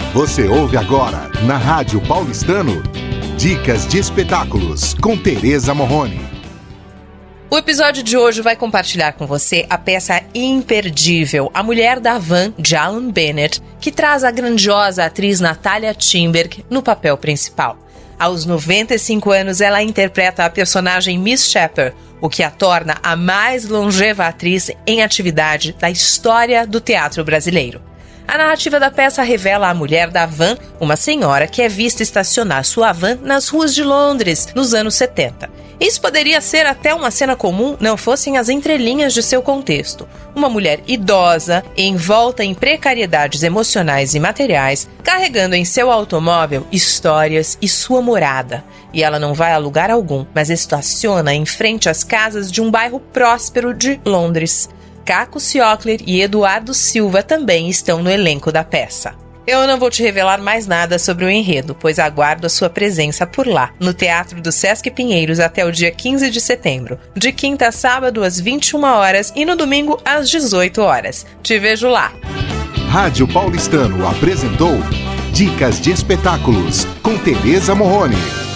Você ouve agora, na Rádio Paulistano, Dicas de Espetáculos, com Tereza Morrone. O episódio de hoje vai compartilhar com você a peça imperdível A Mulher da Van, de Alan Bennett, que traz a grandiosa atriz Natalia Timberg no papel principal. Aos 95 anos, ela interpreta a personagem Miss Shepherd, o que a torna a mais longeva atriz em atividade da história do teatro brasileiro. A narrativa da peça revela a mulher da van, uma senhora que é vista estacionar sua van nas ruas de Londres, nos anos 70. Isso poderia ser até uma cena comum, não fossem as entrelinhas de seu contexto. Uma mulher idosa, envolta em precariedades emocionais e materiais, carregando em seu automóvel histórias e sua morada. E ela não vai a lugar algum, mas estaciona em frente às casas de um bairro próspero de Londres. Caco Ciocler e Eduardo Silva também estão no elenco da peça. Eu não vou te revelar mais nada sobre o enredo, pois aguardo a sua presença por lá, no Teatro do Sesc Pinheiros até o dia 15 de setembro, de quinta a sábado às 21 horas e no domingo às 18 horas. Te vejo lá! Rádio Paulistano apresentou Dicas de Espetáculos, com Tereza Morrone.